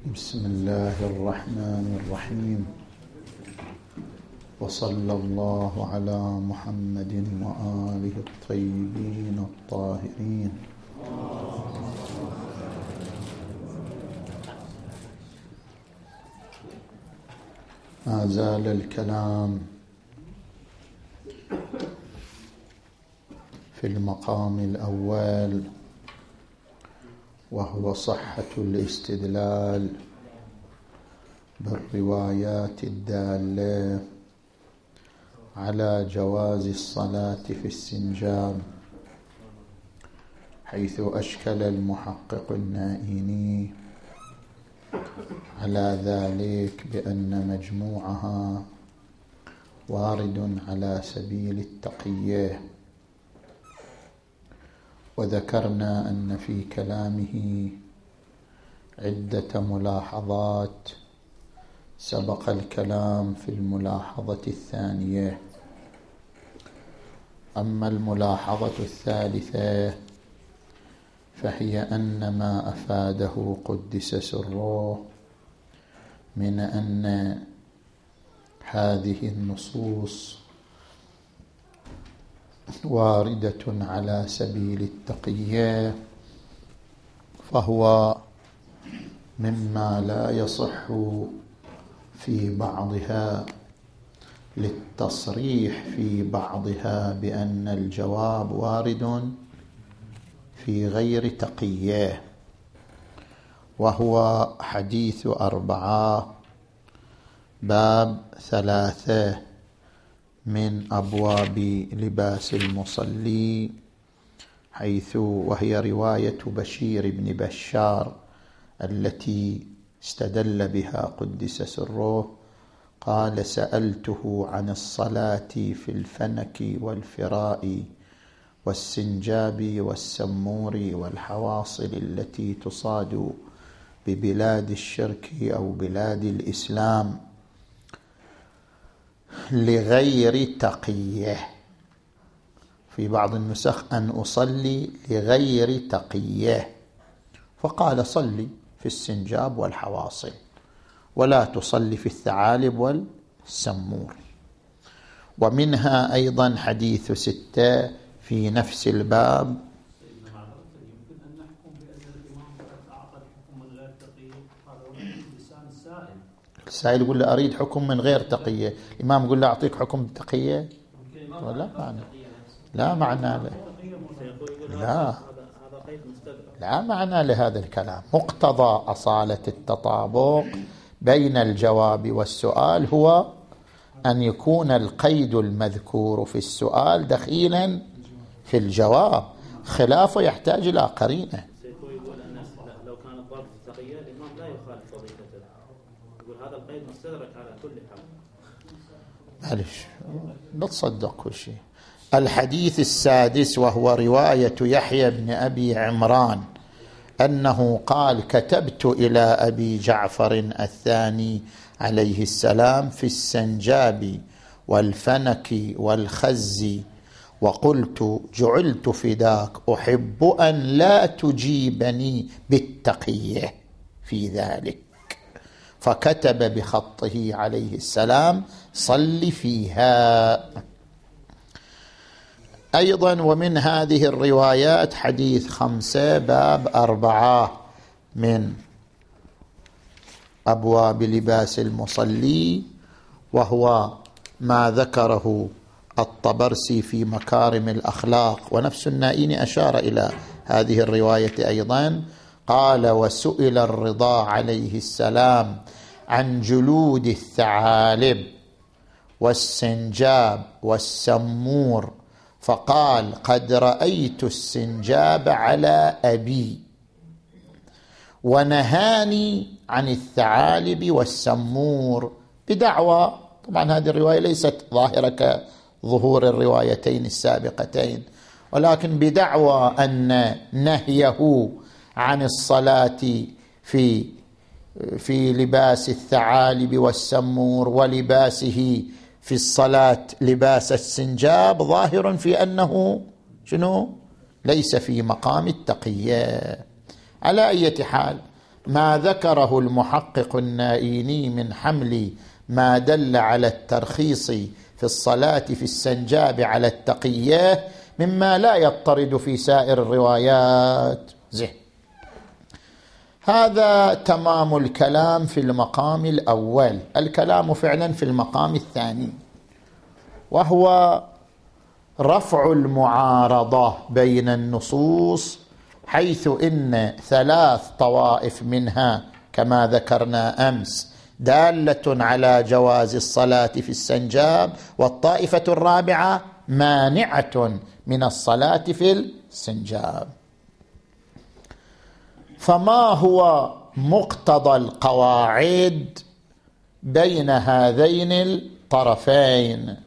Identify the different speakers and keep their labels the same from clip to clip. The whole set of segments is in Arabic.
Speaker 1: بسم الله الرحمن الرحيم، وصلى الله على محمد وآله الطيبين الطاهرين. ما زال الكلام في المقام الأول، وهو صحة الاستدلال بالروايات الدالة على جواز الصلاة في السنجاب، حيث أشكل المحقق النائيني على ذلك بأن مجموعها وارد على سبيل التقية. وذكرنا أن في كلامه عدة ملاحظات سبق الكلام في الملاحظة الثانية. أما الملاحظة الثالثة فهي أن ما أفاده قدس سره من أن هذه النصوص واردة على سبيل التقية، فهو مما لا يصح في بعضها للتصريح في بعضها بأن الجواب وارد في غير تقية، وهو حديث 4 باب 3 من أبواب لباس المصلي، حيث وهي رواية بشير بن بشار التي استدل بها قدس سره. قال: سألته عن الصلاة في الفنك والفراء والسنجاب والسمور والحواصل التي تصاد ببلاد الشرك أو بلاد الإسلام لغير تقية. في بعض النسخ أن أصلي لغير تقية، فقال: صلي في السنجاب والحواصل ولا تصلي في الثعالب والسمور. ومنها أيضا حديث 6 في نفس الباب.
Speaker 2: يمكن أن نحكم بأن الإمام قد أعطى الحكم من غير تقية، هذا لسان السائل.
Speaker 1: السائل يقول له أريد حكم من غير تقية، الإمام يقول له أعطيك حكم تقية، ولا معنى لا معنى له، لا معنى لهذا الكلام. مقتضى أصالة التطابق بين الجواب والسؤال هو أن يكون القيد المذكور في السؤال دخيلا في الجواب، خلافه يحتاج إلى قرينة.
Speaker 3: يقول أن لو كان الضرب تقية الإمام لا يخالف وظيفته، يقول هذا القيد مستدرك على كل حال.
Speaker 1: معلش لا تصدق كل شيء. الحديث 6 وهو رواية يحيى بن أبي عمران أنه قال: كتبت إلى أبي جعفر الثاني عليه السلام في السنجاب والفنك والخز وقلت: جعلت فداك، أحب أن لا تجيبني بالتقية في ذلك. فكتب بخطه عليه السلام: صل فيها. أيضا ومن هذه الروايات حديث 5 باب 4 من أبواب لباس المصلي، وهو ما ذكره الطبرسي في مكارم الأخلاق، ونفس النائين أشار إلى هذه الرواية أيضا. قال: وسئل الرضا عليه السلام عن جلود الثعالب والسنجاب والسمور، فقال: قد رأيت السنجاب على أبي ونهاني عن الثعالب والسمور، بدعوى، طبعا هذه الرواية ليست ظاهرة كظهور الروايتين السابقتين، ولكن بدعوى أن نهيه عن الصلاة في لباس الثعالب والسمور ولباسه في الصلاة لباس السنجاب ظاهر في أنه ليس في مقام التقية. على أي حال، ما ذكره المحقق النائيني من حمل ما دل على الترخيص في الصلاة في السنجاب على التقية مما لا يضطرد في سائر الروايات. هذا تمام الكلام في المقام الأول. الكلام فعلا في المقام الثاني، وهو رفع المعارضة بين النصوص، حيث إن 3 طوائف منها كما ذكرنا أمس دالة على جواز الصلاة في السنجاب، والطائفة الرابعة مانعة من الصلاة في السنجاب. فما هو مقتضى القواعد بين هذين الطرفين؟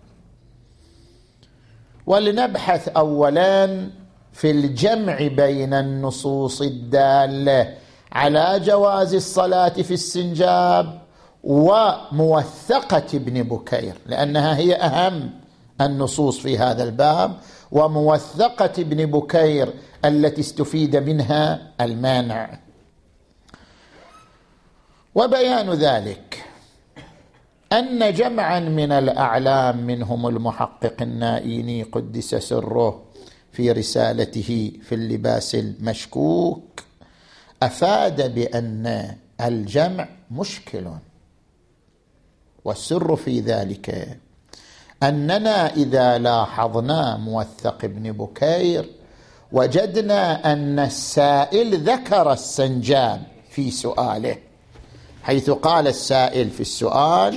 Speaker 1: ولنبحث أولا في الجمع بين النصوص الدالة على جواز الصلاة في السنجاب وموثقة ابن بكير، لأنها هي أهم النصوص في هذا الباب، وموثقة ابن بكير التي استفيد منها المانع. وبيان ذلك أن جمعا من الأعلام منهم المحقق النائيني قدس سره في رسالته في اللباس المشكوك أفاد بأن الجمع مشكل، والسر في ذلك أننا إذا لاحظنا موثق ابن بكير وجدنا أن السائل ذكر السنجاب في سؤاله، حيث قال السائل في السؤال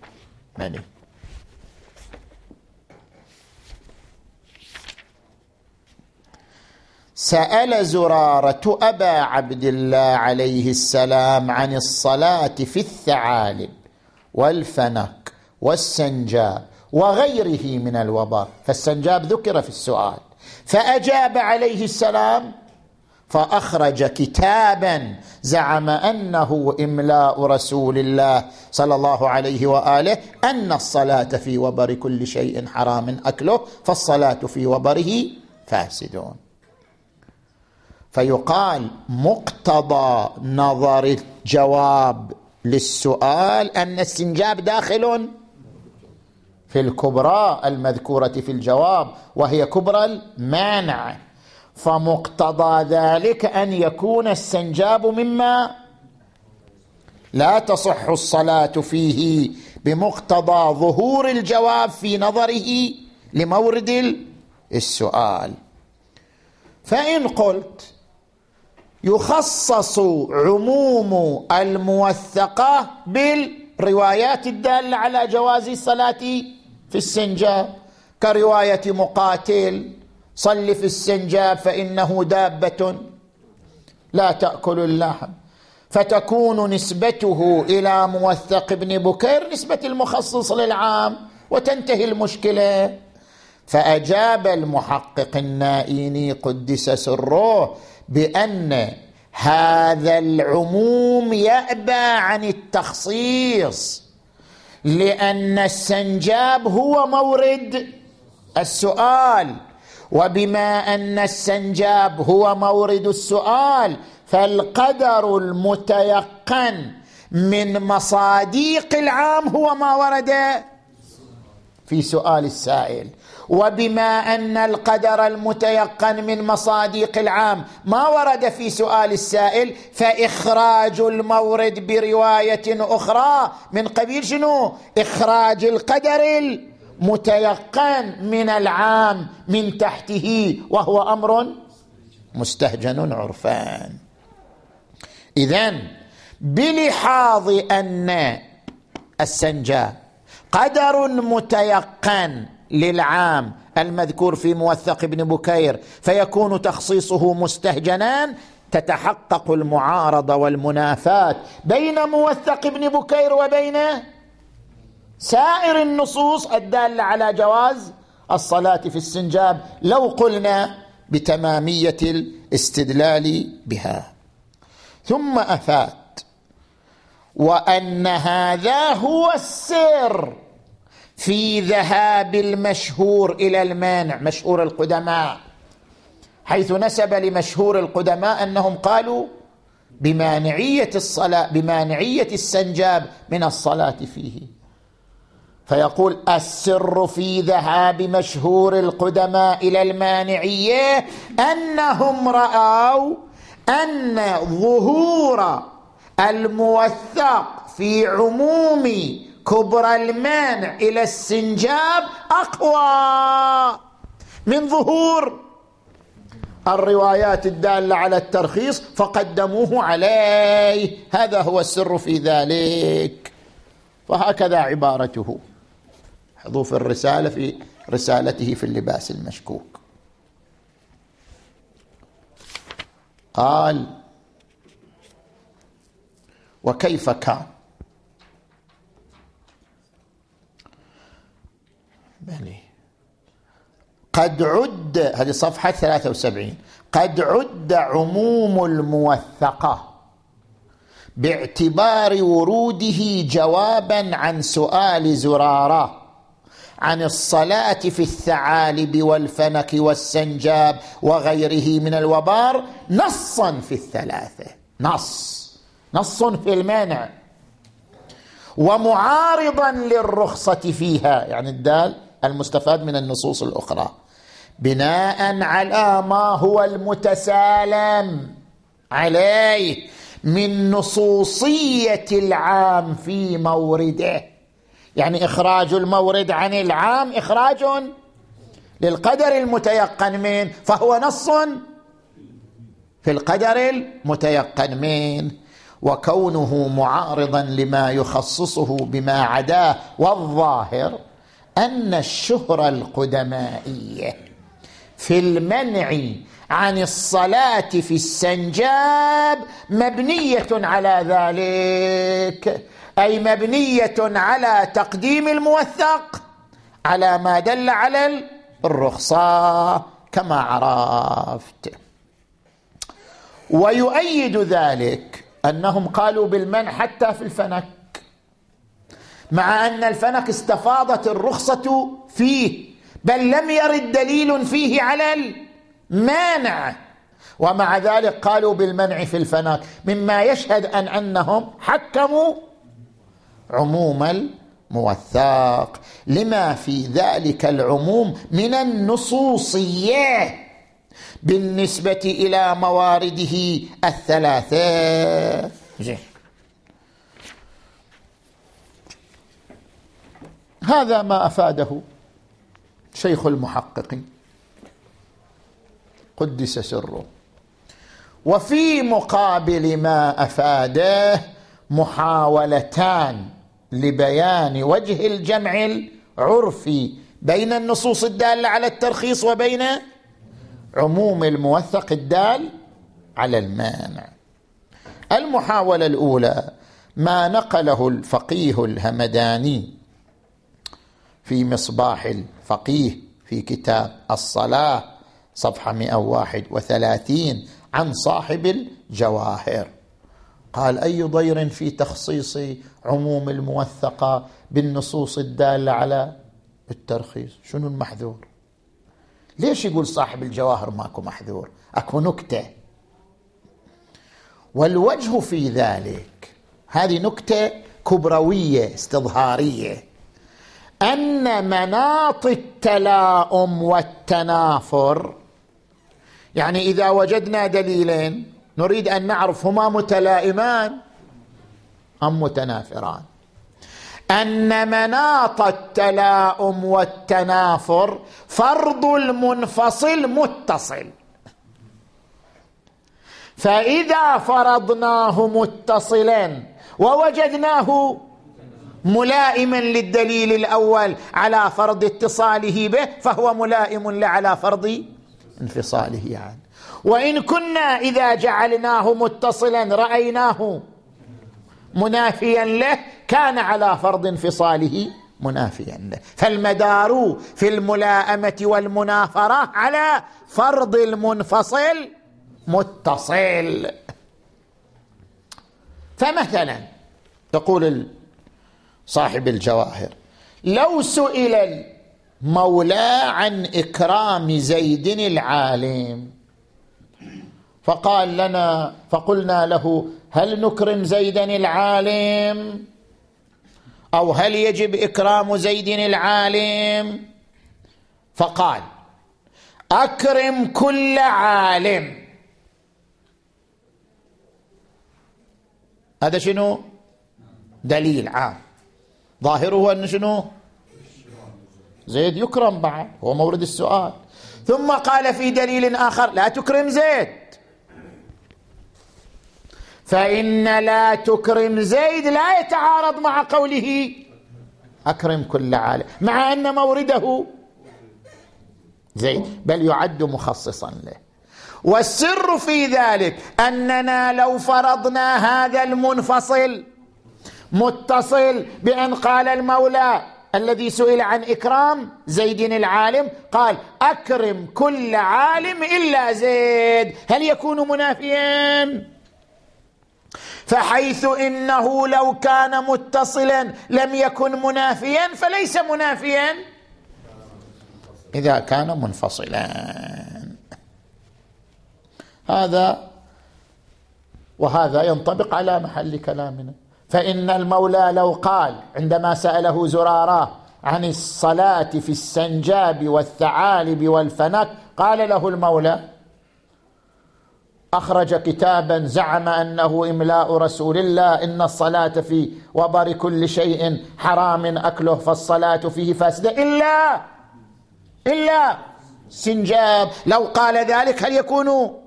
Speaker 1: سأل زرارة أبا عبد الله عليه السلام عن الصلاة في الثعالب والفنك والسنجاب وغيره من الوبر، فالسنجاب ذكر في السؤال، فأجاب عليه السلام فأخرج كتابا زعم أنه إملاء رسول الله صلى الله عليه وآله أن الصلاة في وبر كل شيء حرام أكله، فالصلاة في وبره فاسدون. فيقال مقتضى نظر الجواب للسؤال أن السنجاب داخل في الكبرى المذكورة في الجواب، وهي كبرى المانع، فمقتضى ذلك أن يكون السنجاب مما لا تصح الصلاة فيه بمقتضى ظهور الجواب في نظره لمورد السؤال. فإن قلت يخصص عموم الموثقة بالروايات الدالة على جواز الصلاة في السنجاب، كرواية مقاتل صل في السنجاب فإنه دابة لا تأكل اللحم، فتكون نسبته إلى موثق ابن بكير نسبة المخصص للعام وتنتهي المشكلة. فأجاب المحقق النائيني قدس سره بأن هذا العموم يأبى عن التخصيص، لأن السنجاب هو مورد السؤال، وبما أن السنجاب هو مورد السؤال فالقدر المتيقن من مصاديق العام هو ما ورد في سؤال السائل، وبما أن القدر المتيقن من مصاديق العام ما ورد في سؤال السائل، فإخراج المورد برواية أخرى من قبيل شنو؟ إخراج القدر المتيقن من العام من تحته، وهو أمر مستهجن عرفان. إذن بلحاظ أن السنجاب قدر متيقن للعام المذكور في موثق ابن بكير فيكون تخصيصه مستهجنان، تتحقق المعارضة والمنافاة بين موثق ابن بكير وبين سائر النصوص الدالة على جواز الصلاة في السنجاب لو قلنا بتمامية الاستدلال بها. ثم أفاد وأن هذا هو السر في ذهاب المشهور إلى المانع، مشهور القدماء، حيث نسب لمشهور القدماء أنهم قالوا بمانعية الصلاة، بمانعية السنجاب من الصلاة فيه. فيقول السر في ذهاب مشهور القدماء إلى المانعية أنهم رأوا أن ظهور الموثق في عموم كبرى المانع إلى السنجاب أقوى من ظهور الروايات الدالة على الترخيص فقدموه عليه. هذا هو السر في ذلك. فهكذا عبارته، حذوف الرسالة في رسالته في اللباس المشكوك. قال وكيف كان قد عد، هذه صفحة 73، قد عد عموم الموثقة باعتبار وروده جوابا عن سؤال زرارة عن الصلاة في الثعالب والفنك والسنجاب وغيره من الوبار نصا في الثلاثة، نص في المانع ومعارضا للرخصة فيها، يعني الدال المستفاد من النصوص الأخرى، بناء على ما هو المتسالم عليه من نصوصية العام في مورده. يعني إخراج المورد عن العام إخراج للقدر المتيقن منه، فهو نص في القدر المتيقن منه. وكونه معارضا لما يخصصه بما عداه، والظاهر أن الشهرة القدمائية في المنع عن الصلاة في السنجاب مبنية على ذلك، أي مبنية على تقديم الموثق على ما دل على الرخصة كما عرفت. ويؤيد ذلك أنهم قالوا بالمنع حتى في الفنك، مع أن الفنك استفاضت الرخصة فيه، بل لم يرد دليل فيه على المانع، ومع ذلك قالوا بالمنع في الفنك، مما يشهد أنهم حكموا عموم الموثق لما في ذلك العموم من النصوصية بالنسبة إلى موارده الثلاثة. هذا ما أفاده شيخ المحققين قدس سره. وفي مقابل ما أفاده محاولتان لبيان وجه الجمع العرفي بين النصوص الدالة على الترخيص وبين عموم الموثق الدال على المانع. المحاولة الأولى ما نقله الفقيه الهمداني في مصباح الفقيه في كتاب الصلاة صفحة 131 عن صاحب الجواهر. قال أي ضير في تخصيص عموم الموثقة بالنصوص الدالة على الترخيص؟ شنو المحذور؟ ليش يقول صاحب الجواهر ماكو محذور؟ أكو نكتة، والوجه في ذلك، هذه نكتة كبروية استظهارية، أن مناط التلاؤم والتنافر، يعني إذا وجدنا دليلين نريد أن نعرف هما متلائمان أم متنافران، أن مناط التلاؤم والتنافر فرض المنفصل متصل، فإذا فرضناه متصلا ووجدناه ملائما للدليل الأول على فرض اتصاله به فهو ملائم له على فرض انفصاله عنه. وإن كنا إذا جعلناه متصلا رأيناه منافيا له كان على فرض انفصاله منافيا له. فالمدار في الملائمة والمنافرة على فرض المنفصل متصل. فمثلا يقول صاحب الجواهر لو سئل المولى عن إكرام زيد العالم فقال لنا، فقلنا له: هل نكرم زيدا العالم، أو هل يجب إكرام زيد العالم؟ فقال: أكرم كل عالم. هذا شنو؟ دليل عام ظاهره أن شنو؟ زيد يكرم بعد، هو مورد السؤال. ثم قال في دليل آخر: لا تكرم زيد، فإن لا تكرم زيد لا يتعارض مع قوله أكرم كل عالم، مع أن مورده زيد، بل يعد مخصصا له. والسر في ذلك أننا لو فرضنا هذا المنفصل متصل بأن قال المولى الذي سئل عن إكرام زيد العالم قال: أكرم كل عالم إلا زيد، هل يكون منافيا؟ فحيث إنه لو كان متصلا لم يكن منافيا فليس منافيا إذا كان منفصلا. هذا وهذا ينطبق على محل كلامنا. فإن المولى لو قال عندما سأله زرارة عن الصلاة في السنجاب والثعالب والفنك، قال له المولى: أخرج كتابا زعم أنه إملاء رسول الله إن الصلاة في وبر كل شيء حرام أكله فالصلاة فيه فاسدة إلا سنجاب. لو قال ذلك هل يكون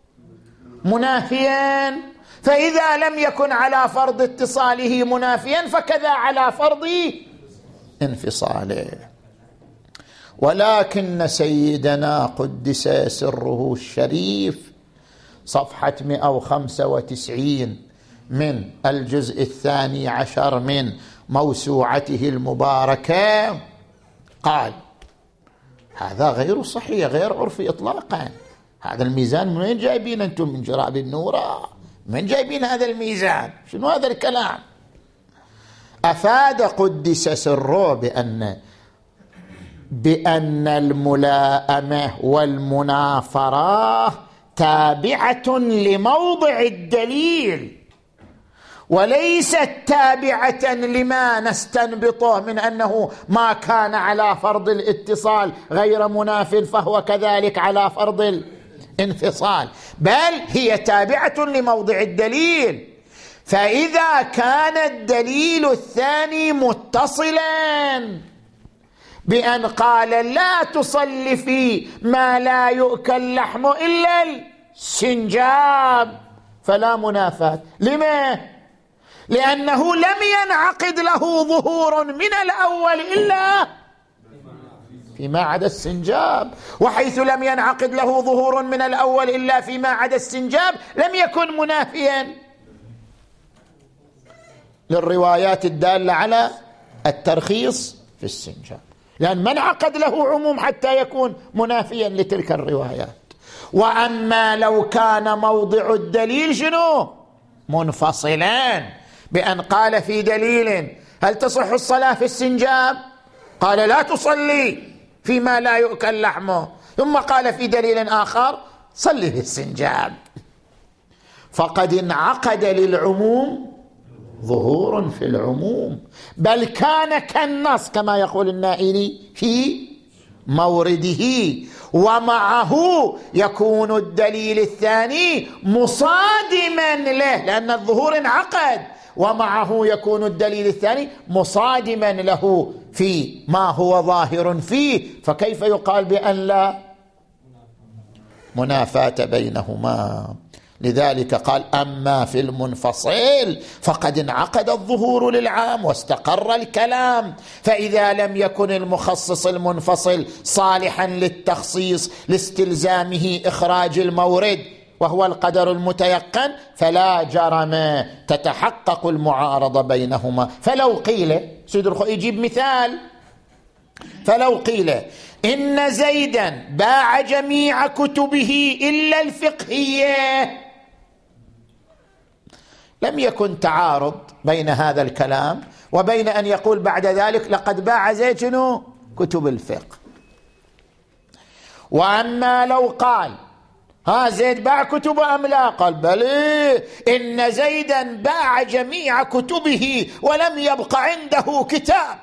Speaker 1: منافيا؟ فإذا لم يكن على فرض اتصاله منافيا فكذا على فرض انفصاله. ولكن سيدنا قدس سره الشريف صفحة 195 من الجزء 12 من موسوعته المباركة قال: هذا غير صحيح، غير عرفي إطلاقا. هذا الميزان من وين جايبين أنتم؟ من جراب النورة؟ من جايبين هذا الميزان؟ شنو هذا الكلام؟ أفاد قدس سره بأن الملائمة والمنافرة تابعة لموضع الدليل وليست تابعة لما نستنبطه من أنه ما كان على فرض الاتصال غير مناف فهو كذلك على فرض الانفصال، بل هي تابعة لموضع الدليل. فإذا كان الدليل الثاني متصلا بأن قال: لا تصلي في ما لا يؤكل لحمه إلا السنجاب، فلا منافاة. لما؟ لأنه لم ينعقد له ظهور من الأول إلا فيما عدا السنجاب، وحيث لم ينعقد له ظهور من الأول إلا فيما عدا السنجاب لم يكن منافيا للروايات الدالة على الترخيص في السنجاب، لأن من عقد له عموم حتى يكون منافيا لتلك الروايات. وأما لو كان موضع الدليل شنو؟ منفصلا، بأن قال في دليل: هل تصح الصلاة في السنجاب؟ قال: لا تصلي فيما لا يؤكل لحمه. ثم قال في دليل آخر: صلي في السنجاب. فقد انعقد للعموم ظهور في العموم، بل كان كالنص كما يقول النائلي في مورده، ومعه يكون الدليل الثاني مصادما له لأن الظهور انعقد، ومعه يكون الدليل الثاني مصادما له في ما هو ظاهر فيه، فكيف يقال بأن لا منافاة بينهما؟ لذلك قال: أما في المنفصل فقد انعقد الظهور للعام واستقر الكلام، فإذا لم يكن المخصص المنفصل صالحا للتخصيص لاستلزامه إخراج المورد وهو القدر المتيقن فلا جرم تتحقق المعارضة بينهما. فلو قيل سيد الخوئي يجيب مثال، فلو قيل إن زيدا باع جميع كتبه إلا الفقهية، لم يكن تعارض بين هذا الكلام وبين أن يقول بعد ذلك: لقد باع زيد شنو؟ كتب الفقه. وأما لو قال: ها زيد باع كتبه أم لا؟ قال بلى، إن زيدا باع جميع كتبه ولم يبق عنده كتاب.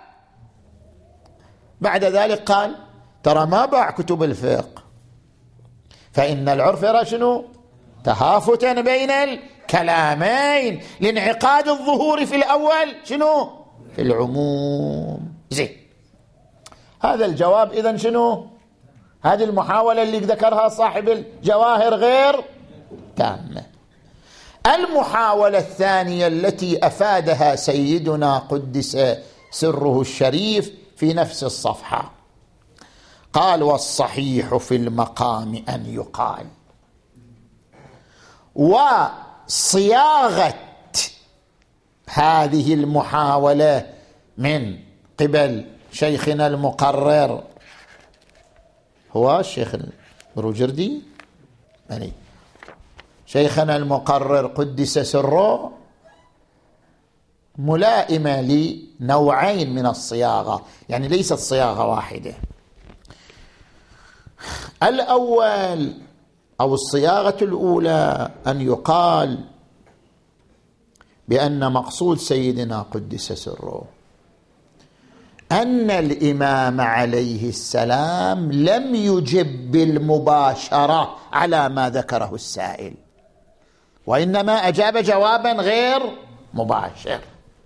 Speaker 1: بعد ذلك قال ترى ما باع كتب الفقه، فإن العرف يرى شنو؟ تهافتا بين الكلامين لانعقاد الظهور في الأول شنو؟ في العموم. زين، هذا الجواب إذن شنو؟ هذه المحاولة اللي ذكرها صاحب الجواهر غير تامة. المحاولة الثانية التي أفادها سيدنا قدس سره الشريف في نفس الصفحة، قال والصحيح في المقام أن يقال. وصياغة هذه المحاولة من قبل شيخنا المقرر هو الشيخ البروجردي، يعني شيخنا المقرر قدس سره، ملائمة لنوعين من الصياغة، يعني ليست صياغة واحدة. الأول أو الصياغة الأولى أن يقال بأن مقصود سيدنا قدس سره أن الإمام عليه السلام لم يجب بالمباشرة على ما ذكره السائل، وإنما أجاب جوابا غير مباشر.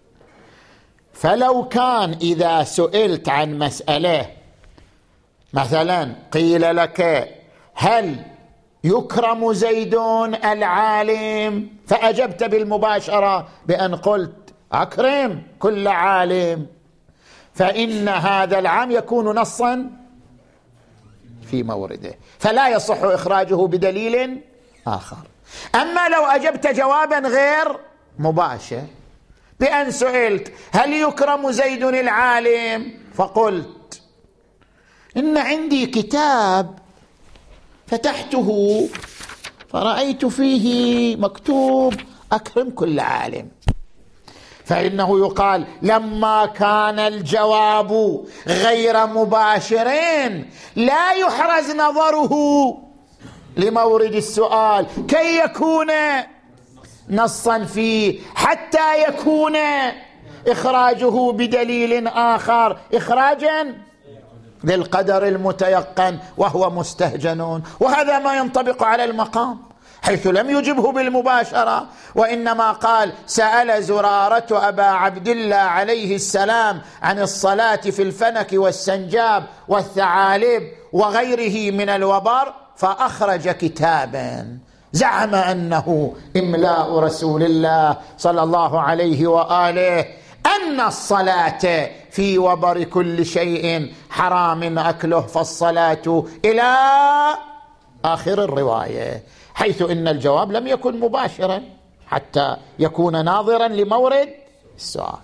Speaker 1: فلو كان إذا سئلت عن مسألة مثلا قيل لك هل يكرم زيد العالم، فأجبت بالمباشرة بأن قلت أكرم كل عالم، فإن هذا العام يكون نصا في مورده، فلا يصح إخراجه بدليل آخر. أما لو أجبت جوابا غير مباشر بأن سئلت هل يكرم زيد العالم، فقلت إن عندي كتاب فتحته فرأيت فيه مكتوب أكرم كل عالم، فإنه يقال لما كان الجواب غير مباشر لا يحرز نظره لمورد السؤال كي يكون نصا فيه، حتى يكون إخراجه بدليل آخر إخراجا للقدر المتيقن وهو مستهجن. وهذا ما ينطبق على المقام، حيث لم يجبه بالمباشرة، وإنما قال سأل زرارة أبا عبد الله عليه السلام عن الصلاة في الفنك والسنجاب والثعالب وغيره من الوبر، فأخرج كتابا زعم أنه إملاء رسول الله صلى الله عليه وآله أن الصلاة في وبر كل شيء حرام أكله، فالصلاة إلى آخر الرواية، حيث إن الجواب لم يكن مباشرا حتى يكون ناظرا لمورد السؤال.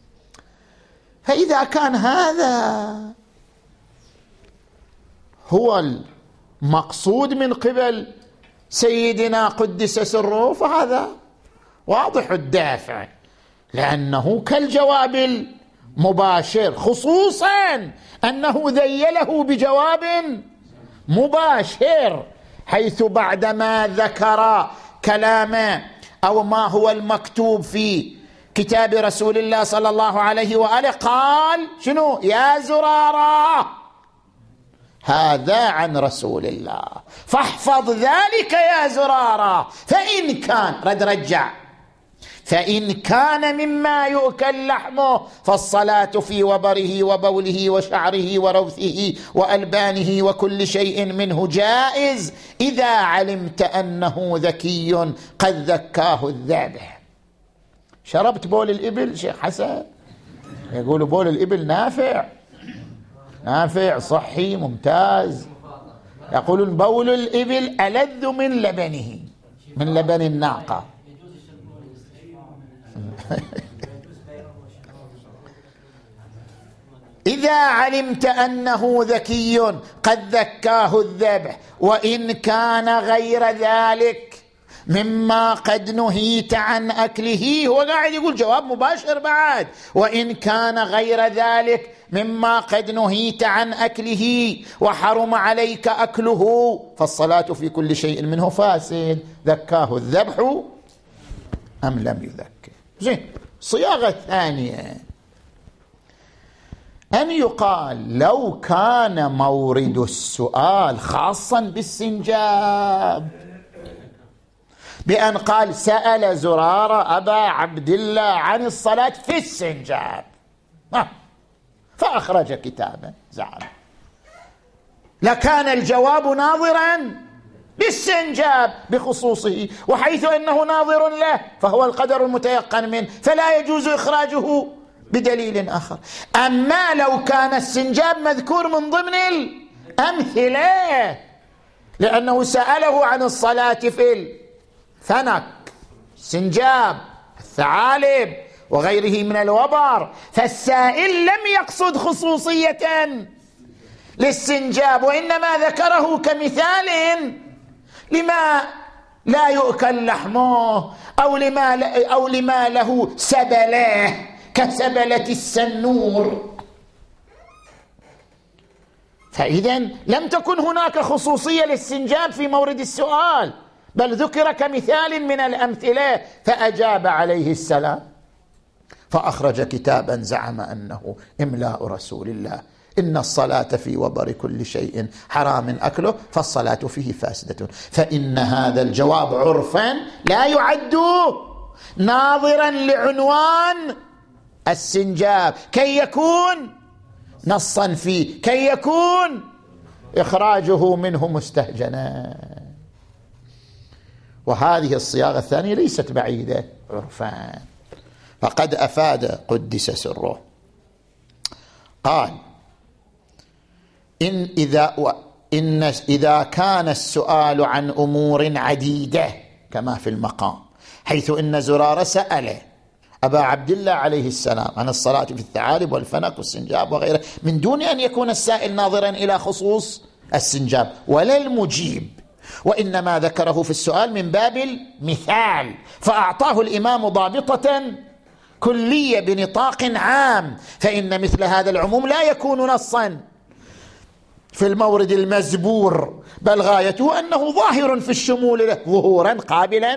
Speaker 1: فإذا كان هذا هو المقصود من قبل سيدنا قدس سره، فهذا واضح الدافع، لأنه كالجواب المباشر، خصوصا أنه ذيله بجواب مباشر، حيث بعدما ذكر كلامه أو ما هو المكتوب في كتاب رسول الله صلى الله عليه وآله قال شنو؟ يا زرارة هذا عن رسول الله فاحفظ ذلك يا زرارة، فإن كان رجع فإن كان مما يؤكل لحمه فالصلاة في وبره وبوله وشعره وروثه وألبانه وكل شيء منه جائز إذا علمت أنه ذكي قد ذكاه الذابح. شربت بول الإبل شيخ حسن؟ يقولوا بول الإبل نافع صحي ممتاز. يقولون بول الإبل ألذ من لبنه، من لبن الناقة. إذا علمت أنه ذكي قد ذكاه الذبح، وإن كان غير ذلك مما قد نهيت عن أكله، هو قاعد يقول جواب مباشر بعد، وإن كان غير ذلك مما قد نهيت عن أكله وحرم عليك أكله فالصلاة في كل شيء منه فاسد. ذكاه الذبح أم لم يذكر؟ زين. صياغة ثانية أن يقال لو كان مورد السؤال خاصا بالسنجاب، بأن قال سأل زرارة أبا عبد الله عن الصلاة في السنجاب فأخرج كتابا زعم، لكان الجواب ناظرا بالسنجاب بخصوصه، وحيث أنه ناظر له فهو القدر المتيقن منه، فلا يجوز إخراجه بدليل آخر. أما لو كان السنجاب مذكور من ضمن الأمثلة، لأنه سأله عن الصلاة في الفنك، السنجاب، الثعالب وغيره من الوبر، فالسائل لم يقصد خصوصية للسنجاب، وإنما ذكره كمثال لما لا يؤكل لحمه أو لما له سبله كسبلة السنور. فإذا لم تكن هناك خصوصية للسنجاب في مورد السؤال، بل ذكر كمثال من الأمثلة، فأجاب عليه السلام فأخرج كتابا زعم أنه إملاء رسول الله إن الصلاة في وبر كل شيء حرام أكله فالصلاة فيه فاسدة، فإن هذا الجواب عرفا لا يعد ناظرا لعنوان السنجاب كي يكون نصا فيه، كي يكون إخراجه منه مستهجنا. وهذه الصياغة الثانية ليست بعيدة عرفان، فقد أفاد قدس سره. قال إذا كان السؤال عن أمور عديدة كما في المقام، حيث إن زرارة سأل أبا عبد الله عليه السلام عن الصلاة في الثعالب والفنك والسنجاب وغيره، من دون أن يكون السائل ناظرا إلى خصوص السنجاب ولا المجيب، وإنما ذكره في السؤال من باب المثال، فأعطاه الإمام ضابطة كلية بنطاق عام، فإن مثل هذا العموم لا يكون نصا في المورد المزبور، بل غايته أنه ظاهر في الشمول له ظهورا قابلا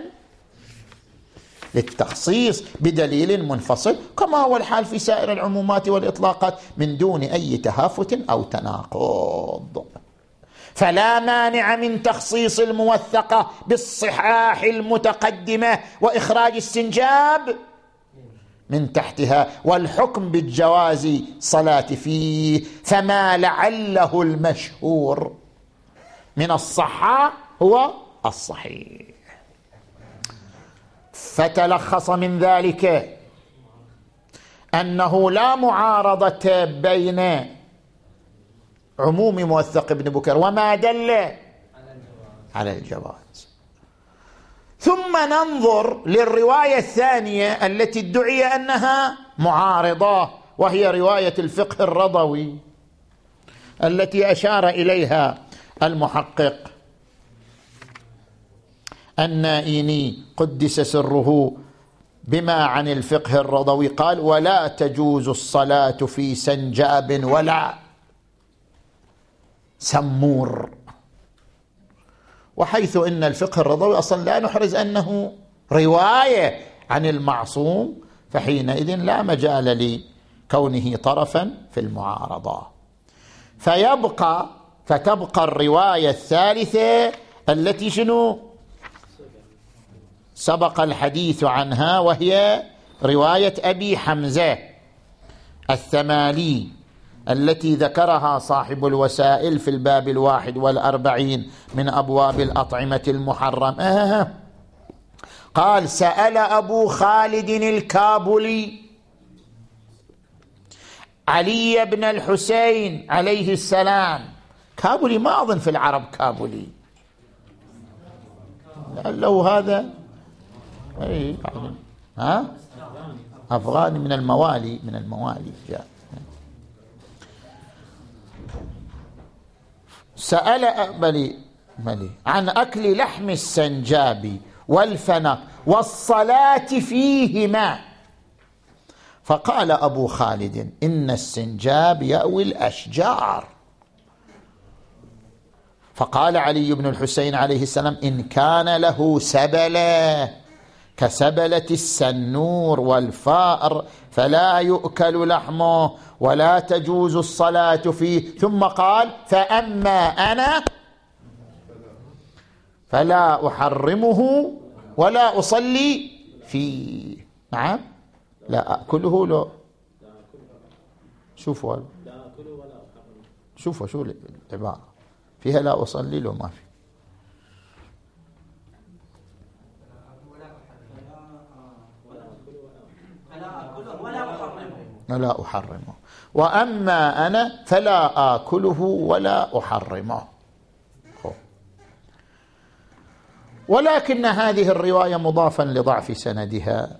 Speaker 1: للتخصيص بدليل منفصل، كما هو الحال في سائر العمومات والإطلاقات من دون أي تهافت أو تناقض. فلا مانع من تخصيص الموثقة بالصحاح المتقدمة وإخراج السنجاب من تحتها، والحكم بالجواز صلاة فيه، فما لعله المشهور من الصحة هو الصحيح. فتلخص من ذلك أنه لا معارضة بين عموم موثق ابن بكر وما دل على الجواز. ثم ننظر للرواية الثانية التي ادعي أنها معارضة، وهي رواية الفقه الرضوي التي أشار إليها المحقق النائيني قدس سره بما عن الفقه الرضوي، قال ولا تجوز الصلاة في سنجاب ولا سمور. وحيث إن الفقه الرضوي أصلا لا نحرز أنه رواية عن المعصوم، فحينئذ لا مجال لكونه طرفا في المعارضة، فتبقى الرواية الثالثة التي شنو سبق الحديث عنها، وهي رواية أبي حمزة الثمالي التي ذكرها صاحب الوسائل في الباب 41 من أبواب الأطعمة المحرمة. قال سأل أبو خالد الكابلي علي بن الحسين عليه السلام. كابلي ما أظن في العرب كابلي، لو هذا أفغاني من الموالي جاء. سأل ملي عن أكل لحم السنجاب والفنق والصلاة فيهما. فقال أبو خالد: إن السنجاب يأوي الأشجار. فقال علي بن الحسين عليه السلام: إن كان له سبلة كسبلة السنور والفأر فلا يؤكل لحمه ولا تجوز الصلاة فيه. ثم قال: فأما أنا فلا أحرمه ولا أصلي فيه. نعم، لا أكله. لا شوفوا شوفوا شو العبارة فيها، لا أصلي له ما في. لا أحرمه. وأما أنا فلا آكله ولا أحرمه. ولكن هذه الرواية مضافا لضعف سندها.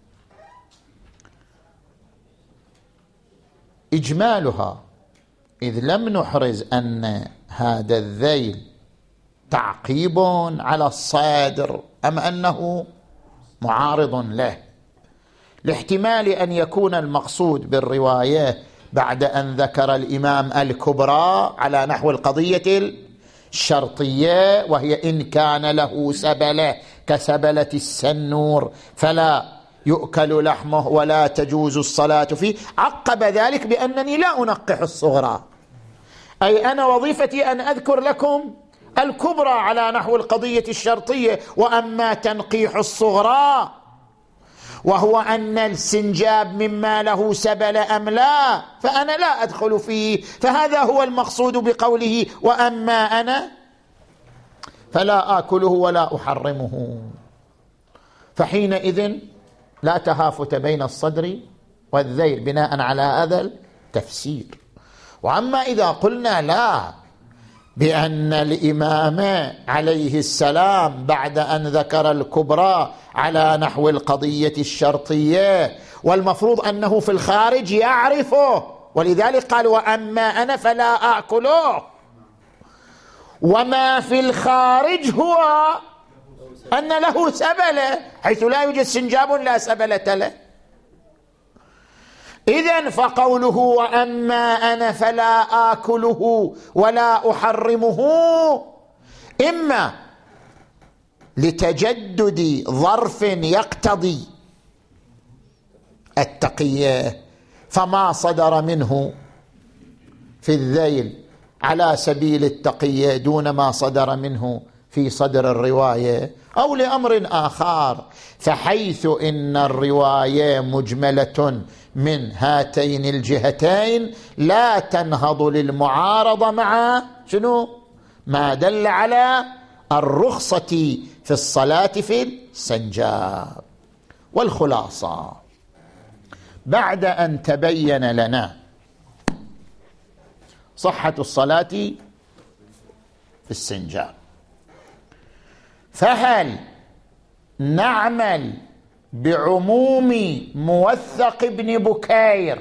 Speaker 1: إجمالها: إذ لم نحرز أن هذا الذيل تعقيب على الصادر أم أنه معارض له، لاحتمال أن يكون المقصود بالرواية بعد أن ذكر الإمام الكبرى على نحو القضية الشرطية، وهي إن كان له سبلة كسبلة السنور فلا يؤكل لحمه ولا تجوز الصلاة فيه، عقب ذلك بأنني لا أنقح الصغرى، أي أنا وظيفتي أن أذكر لكم الكبرى على نحو القضية الشرطية، وأما تنقيح الصغرى وهو أن السنجاب مما له سبل أم لا فأنا لا أدخل فيه. فهذا هو المقصود بقوله: وأما أنا فلا آكله ولا أحرمه. فحينئذ لا تهافت بين الصدر والذيل بناء على هذا التفسير. وأما إذا قلنا لا، بأن الإمام عليه السلام بعد أن ذكر الكبرى على نحو القضية الشرطية والمفروض أنه في الخارج يعرفه، ولذلك قال: وأما أنا فلا آكله. وما في الخارج هو أن له سبلة، حيث لا يوجد سنجاب لا سبلة له. إذن فقوله: وأما أنا فلا آكله ولا أحرمه، إما لتجدد ظرف يقتضي التقية فما صدر منه في الذيل على سبيل التقية دون ما صدر منه في صدر الرواية، أو لأمر آخر، فحيث إن الرواية مجملة من هاتين الجهتين لا تنهض للمعارضة مع شنو؟ ما دل على الرخصة في الصلاة في السنجاب. والخلاصة: بعد أن تبين لنا صحة الصلاة في السنجاب، فهل نعمل بعموم موثق ابن بكير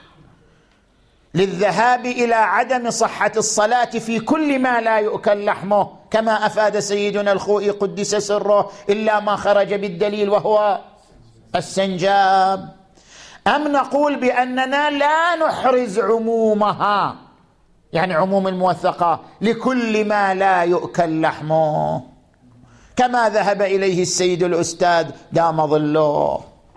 Speaker 1: للذهاب إلى عدم صحة الصلاة في كل ما لا يؤكل لحمه كما أفاد سيدنا الخوئي قدس سره إلا ما خرج بالدليل وهو السنجاب، أم نقول بأننا لا نحرز عمومها، يعني عموم الموثقة لكل ما لا يؤكل لحمه كما ذهب إليه السيد الأستاذ دام ظله؟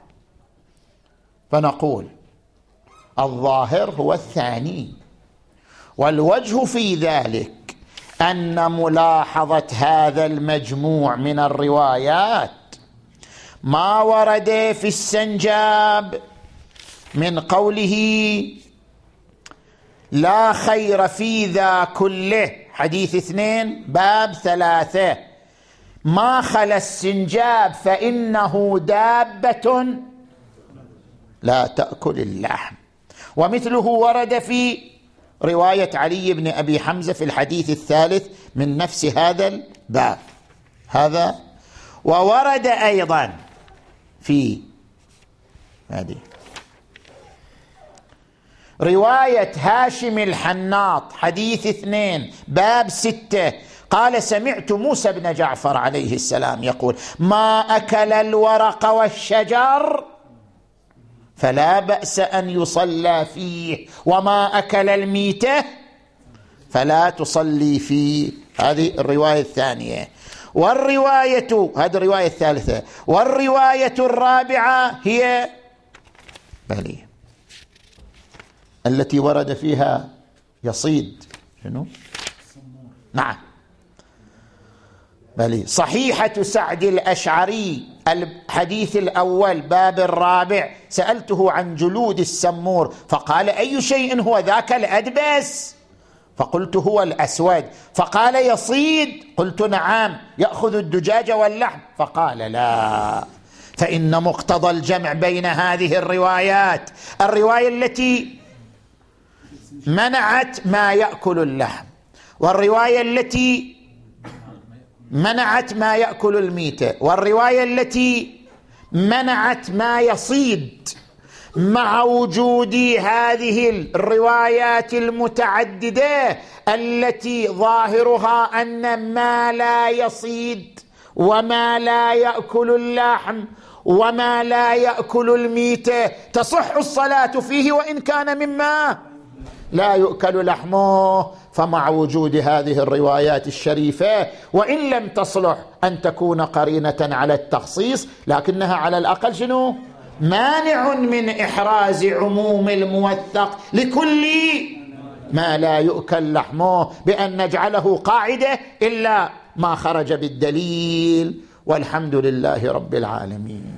Speaker 1: فنقول الظاهر هو الثاني، والوجه في ذلك أن ملاحظة هذا المجموع من الروايات ما ورد في السنجاب من قوله لا خير في ذا كله، حديث 2 باب 3، ما خلا السنجاب فإنه دابة لا تأكل اللحم. ومثله ورد في رواية علي بن أبي حمزة في الحديث 3 من نفس هذا الباب هذا. وورد أيضا في هذه رواية هاشم الحناط حديث 2 باب 6 قال سمعت موسى بن جعفر عليه السلام يقول ما أكل الورق والشجر فلا بأس أن يصلى فيه، وما أكل الميتة فلا تصلي فيه. هذه الرواية الثانية. والرواية، هذه الرواية الثالثة. والرواية الرابعة هي التي ورد فيها يصيد شنو؟ نعم صحيحة سعد الأشعري الحديث الأول باب الرابع، سألته عن جلود السمور فقال أي شيء هو ذاك الأدبس؟ فقلت هو الأسود. فقال يصيد؟ قلت نعم يأخذ الدجاج واللحم. فقال لا، فإن مقتضى الجمع بين هذه الروايات، الرواية التي منعت ما يأكل اللحم والرواية التي منعت ما يأكل الميتة والرواية التي منعت ما يصيد، مع وجود هذه الروايات المتعددة التي ظاهرها أن ما لا يصيد وما لا يأكل اللحم وما لا يأكل الميتة تصح الصلاة فيه وإن كان مما لا يؤكل لحمه. فمع وجود هذه الروايات الشريفة وإن لم تصلح أن تكون قرينة على التخصيص، لكنها على الأقل شنو؟ مانع من إحراز عموم الموثق لكل ما لا يؤكل لحمه بأن نجعله قاعدة إلا ما خرج بالدليل. والحمد لله رب العالمين.